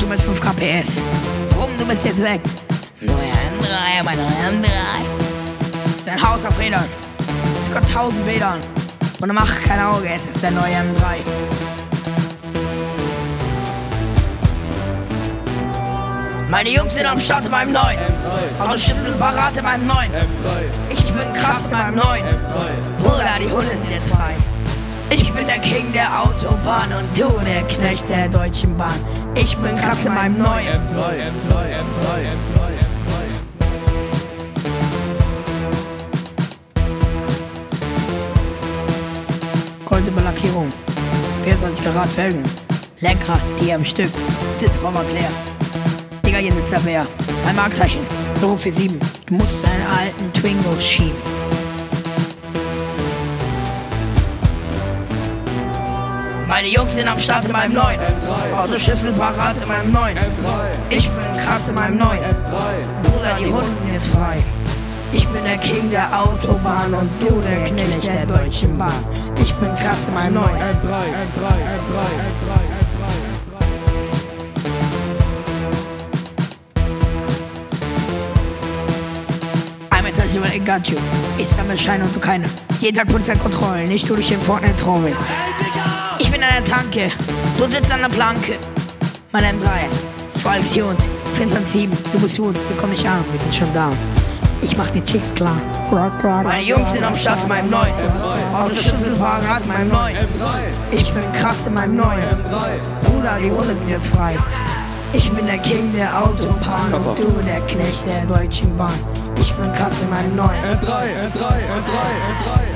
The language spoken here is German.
Auto mit 5 kps. Brumm, du bist jetzt weg. Neuer M3, mein neuer M3. Das ist ein Haus auf Rädern. Ca. 1000 Bädern. Und mach kein Auge, es ist der neue M3. Meine Jungs sind am Start in meinem neuen Autoschlüssel parat in meinem neuen Ich bin krass in meinem neuen Bruder, die Hunde sind jetzt frei. Ich bin der King der Autobahn und du der Knecht der Deutschen Bahn. Ich bin krass in meinem neuen Goldene-Lackierung, 24 Karat Felgen, Lenkrad, die am Stück, Sitzraum erklärt. Digga, hier sitzt der Bär. Ein Markenzeichen, Euro 47. Du musst deinen alten Twingo schieben. Meine Jungs sind am Start in meinem neuen Autoschlüssel parat in meinem neuen Ich bin krass in meinem neuen Bruder, die Hunde jetzt frei. Ich bin der King der Autobahn und du der Knecht der Deutschen Bahn. Ich bin krass in meinem neuen I got you. Ich sammle Scheine und du keine. Jeden Tag Polizeikontrollen, nicht du durch den Fortnite-Trommel. Ich bin an der Tanke, du sitzt an der Planke. Mein M3, voll getuned, 24/7, du bist gut, wir kommen nicht an, wir sind schon da. Ich mach die Chicks klar. Meine Jungs sind am Start in meinem neuen Autoschlüssel parat in meinem neuen Ich bin krass in meinem neuen Bruder, die Hunde sind jetzt frei. Ich bin der King der Autobahn und du der Knecht der Deutschen Bahn. Ich bin krass in meinem neuen M3